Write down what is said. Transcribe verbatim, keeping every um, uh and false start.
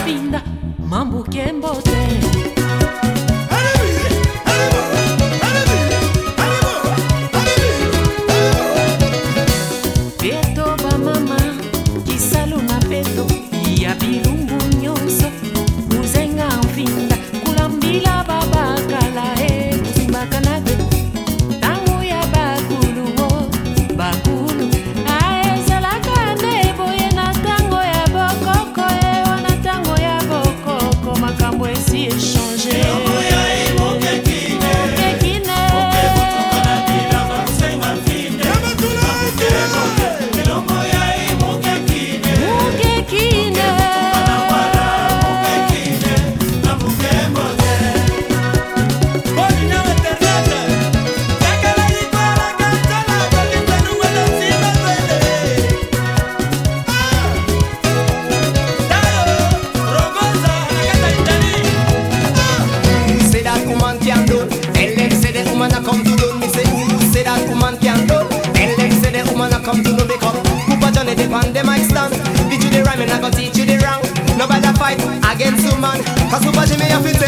vinda mambo kembote. Peto ba mama kisalo na peto ya bilumbu nyonso kuzenga vinda kulambila baba kala e simbakanade tango ya bakulu o bakulu aezala kane boye na tango ya bokoko e wana tango ya bokoko makambo esi échanger. Come to know me come Cooper Johnny dip on the mic stand. Teach you the rhyme and I go teach you the wrong. Nobody fight against human. Cause Cooper Jimmy have to